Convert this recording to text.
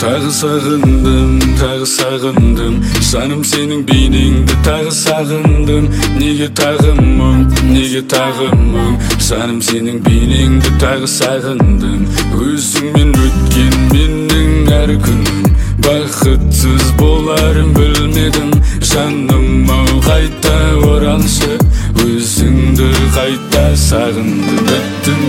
Тағы сағындым Жаным сенің бейнеңді тағы сағындым. Неге тағы мұң Жаным сенің бейнеңді тағы сағындым. Өзіңмен өткен менің әр күнім, бақытсыз боларын білмедім. Жаным ау қайта оралшы, өзіңді қайта сағындым.